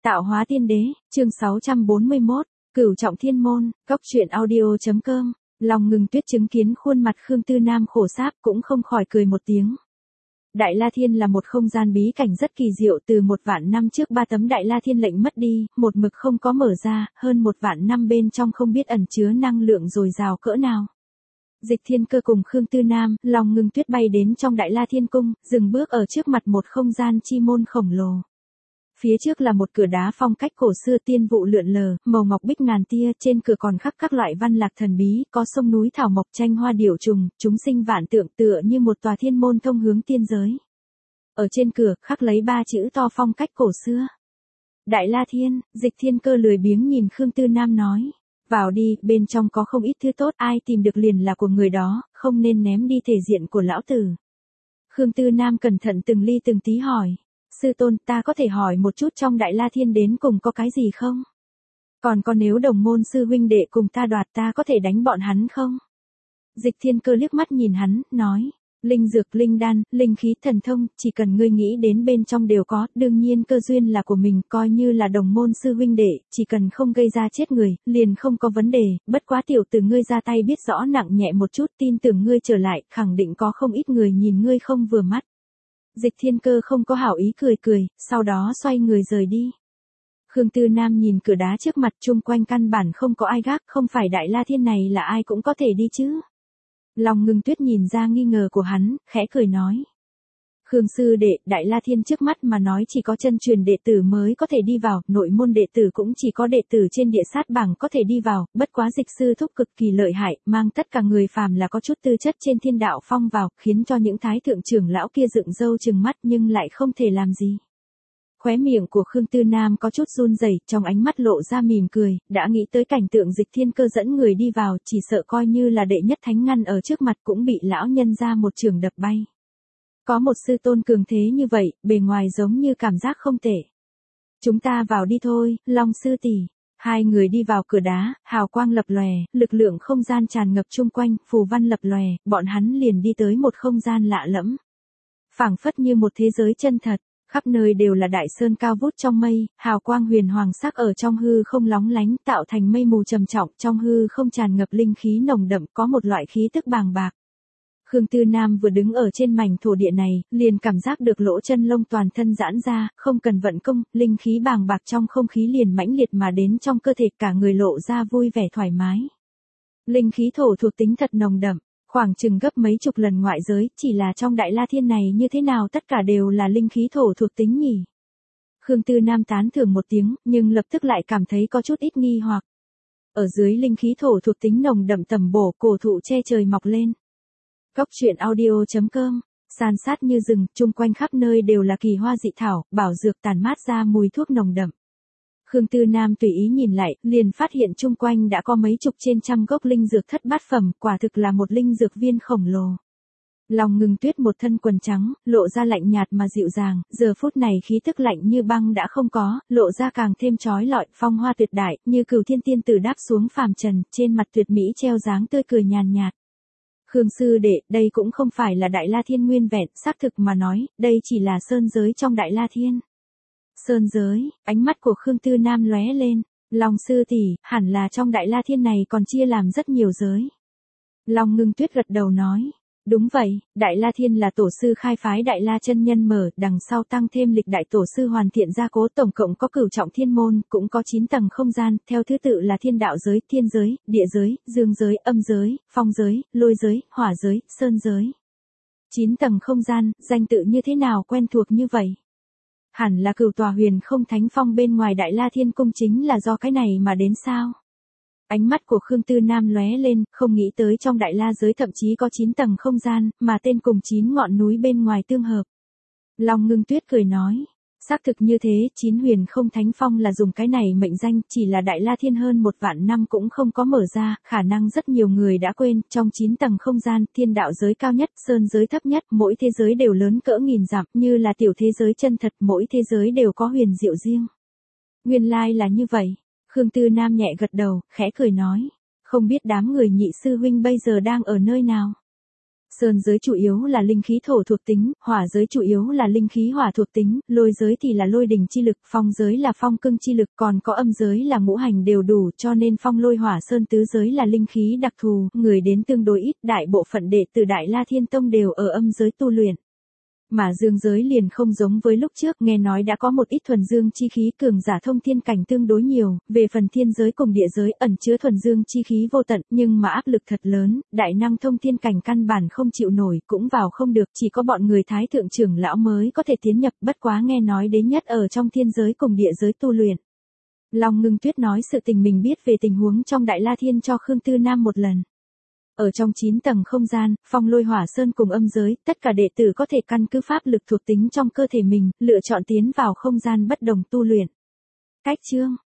Tạo hóa tiên đế, chương 641, Cửu trọng thiên môn, cốc truyện audio.com. Lòng ngừng tuyết chứng kiến khuôn mặt Khương Tư Nam khổ sáp cũng không khỏi cười một tiếng. Đại La Thiên là một không gian bí cảnh rất kỳ diệu, từ 1.000.000 năm trước 3 tấm Đại La Thiên lệnh mất đi, một mực không có mở ra, hơn 1.000.000 năm bên trong không biết ẩn chứa năng lượng dồi dào cỡ nào. Dịch Thiên Cơ cùng Khương Tư Nam, lòng ngừng tuyết bay đến trong Đại La Thiên cung, dừng bước ở trước mặt một không gian chi môn khổng lồ. Phía trước là một cửa đá phong cách cổ xưa, tiên vụ lượn lờ, màu ngọc bích ngàn tia, trên cửa còn khắc các loại văn lạc thần bí, có sông núi thảo mộc, tranh hoa điểu trùng, chúng sinh vạn tượng, tựa như một tòa thiên môn thông hướng tiên giới. Ở trên cửa, khắc lấy 3 chữ to phong cách cổ xưa. Đại La Thiên. Dịch Thiên Cơ lười biếng nhìn Khương Tư Nam nói. Vào đi, bên trong có không ít thứ tốt, ai tìm được liền là của người đó, không nên ném đi thể diện của lão tử. Khương Tư Nam cẩn thận từng ly từng tí hỏi. Sư tôn, ta có thể hỏi một chút trong Đại La Thiên đến cùng có cái gì không? Còn nếu đồng môn sư huynh đệ cùng ta đoạt, ta có thể đánh bọn hắn không? Dịch Thiên Cơ liếc mắt nhìn hắn, nói. Linh dược, linh đan, linh khí, thần thông, chỉ cần ngươi nghĩ đến bên trong đều có, đương nhiên cơ duyên là của mình, coi như là đồng môn sư huynh đệ, chỉ cần không gây ra chết người, liền không có vấn đề, bất quá tiểu tử ngươi ra tay biết rõ nặng nhẹ một chút, tin tưởng ngươi trở lại, khẳng định có không ít người nhìn ngươi không vừa mắt. Dịch Thiên Cơ không có hảo ý cười, sau đó xoay người rời đi. Khương Tư Nam nhìn cửa đá trước mặt, chung quanh căn bản không có ai gác, không phải Đại La Thiên này là ai cũng có thể đi chứ. Lòng ngừng tuyết nhìn ra nghi ngờ của hắn, khẽ cười nói. Khương sư đệ, Đại La Thiên trước mắt mà nói chỉ có chân truyền đệ tử mới có thể đi vào, nội môn đệ tử cũng chỉ có đệ tử trên địa sát bảng có thể đi vào, bất quá dịch sư thúc cực kỳ lợi hại, mang tất cả người phàm là có chút tư chất trên thiên đạo phong vào, khiến cho những thái thượng trưởng lão kia dựng râu trừng mắt nhưng lại không thể làm gì. Khóe miệng của Khương Tư Nam có chút run rẩy, trong ánh mắt lộ ra mỉm cười, đã nghĩ tới cảnh tượng Dịch Thiên Cơ dẫn người đi vào, chỉ sợ coi như là đệ nhất thánh ngăn ở trước mặt cũng bị lão nhân ra một trường đập bay. Có một sư tôn cường thế như vậy, bề ngoài giống như cảm giác không tệ. Chúng ta vào đi thôi, Long sư tỷ. Hai người đi vào cửa đá, hào quang lập lòe, lực lượng không gian tràn ngập chung quanh, phù văn lập lòe, bọn hắn liền đi tới một không gian lạ lẫm. Phảng phất như một thế giới chân thật. Khắp nơi đều là đại sơn cao vút trong mây, hào quang huyền hoàng sắc ở trong hư không lóng lánh, tạo thành mây mù trầm trọng, trong hư không tràn ngập linh khí nồng đậm, có một loại khí tức bàng bạc. Khương Tư Nam vừa đứng ở trên mảnh thổ địa này, liền cảm giác được lỗ chân lông toàn thân giãn ra, không cần vận công, linh khí bàng bạc trong không khí liền mãnh liệt mà đến trong cơ thể, cả người lộ ra vui vẻ thoải mái. Linh khí thổ thuộc tính thật nồng đậm. Khoảng chừng gấp mấy chục lần ngoại giới, chỉ là trong Đại La Thiên này như thế nào tất cả đều là linh khí thổ thuộc tính nhỉ. Khương Tư Nam tán thưởng một tiếng, nhưng lập tức lại cảm thấy có chút ít nghi hoặc. Ở dưới linh khí thổ thuộc tính nồng đậm tầm bổ, cổ thụ che trời mọc lên. cốc truyện audio.com, san sát như rừng, chung quanh khắp nơi đều là kỳ hoa dị thảo, bảo dược tàn mát ra mùi thuốc nồng đậm. Khương Tư Nam tùy ý nhìn lại, liền phát hiện chung quanh đã có mấy chục trên trăm gốc linh dược thất bát phẩm, quả thực là một linh dược viên khổng lồ. Lòng ngừng tuyết một thân quần trắng, lộ ra lạnh nhạt mà dịu dàng, giờ phút này khí tức lạnh như băng đã không có, lộ ra càng thêm chói lọi, phong hoa tuyệt đại, như cửu thiên tiên tử đáp xuống phàm trần, trên mặt tuyệt mỹ treo dáng tươi cười nhàn nhạt. Khương sư đệ, đây cũng không phải là Đại La Thiên nguyên vẹn, xác thực mà nói, đây chỉ là sơn giới trong Đại La Thiên. Sơn giới, ánh mắt của Khương Tư Nam lóe lên, Long sư tỷ, hẳn là trong Đại La Thiên này còn chia làm rất nhiều giới. Long ngưng tuyết gật đầu nói, đúng vậy, Đại La Thiên là tổ sư khai phái Đại La chân nhân mở, đằng sau tăng thêm lịch đại tổ sư hoàn thiện gia cố, tổng cộng có cửu trọng thiên môn, cũng có 9 tầng không gian, theo thứ tự là thiên đạo giới, thiên giới, địa giới, dương giới, âm giới, phong giới, lôi giới, hỏa giới, sơn giới. 9 tầng không gian, danh tự như thế nào quen thuộc như vậy? Hẳn là cửu tòa huyền không thánh phong bên ngoài Đại La Thiên cung chính là do cái này mà đến sao? Ánh mắt của Khương Tư Nam lóe lên, không nghĩ tới trong Đại La giới thậm chí có 9 tầng không gian, mà tên cùng 9 ngọn núi bên ngoài tương hợp. Long ngưng tuyết cười nói, xác thực như thế, 9 huyền không thánh phong là dùng cái này mệnh danh, chỉ là Đại La Thiên hơn 1.000.000 năm cũng không có mở ra, khả năng rất nhiều người đã quên, trong 9 tầng không gian, thiên đạo giới cao nhất, sơn giới thấp nhất, mỗi thế giới đều lớn cỡ nghìn dặm, như là tiểu thế giới chân thật, mỗi thế giới đều có huyền diệu riêng. Nguyên lai là như vậy. Khương Tư Nam nhẹ gật đầu, khẽ cười nói, không biết đám người nhị sư huynh bây giờ đang ở nơi nào. Sơn giới chủ yếu là linh khí thổ thuộc tính, hỏa giới chủ yếu là linh khí hỏa thuộc tính, lôi giới thì là lôi đình chi lực, phong giới là phong cương chi lực, còn có âm giới là ngũ hành đều đủ, cho nên phong lôi hỏa sơn tứ giới là linh khí đặc thù, người đến tương đối ít, đại bộ phận đệ tử Đại La Thiên Tông đều ở âm giới tu luyện. Mà dương giới liền không giống với lúc trước, nghe nói đã có một ít thuần dương chi khí cường giả thông thiên cảnh tương đối nhiều, về phần thiên giới cùng địa giới ẩn chứa thuần dương chi khí vô tận, nhưng mà áp lực thật lớn, đại năng thông thiên cảnh căn bản không chịu nổi, cũng vào không được, chỉ có bọn người thái thượng trưởng lão mới có thể tiến nhập, bất quá nghe nói đến nhất ở trong thiên giới cùng địa giới tu luyện. Long Ngưng Tuyết nói sự tình mình biết về tình huống trong Đại La Thiên cho Khương Tư Nam một lần. Ở trong 9 tầng không gian, phong lôi hỏa sơn cùng âm giới, tất cả đệ tử có thể căn cứ pháp lực thuộc tính trong cơ thể mình, lựa chọn tiến vào không gian bất đồng tu luyện. Cách chương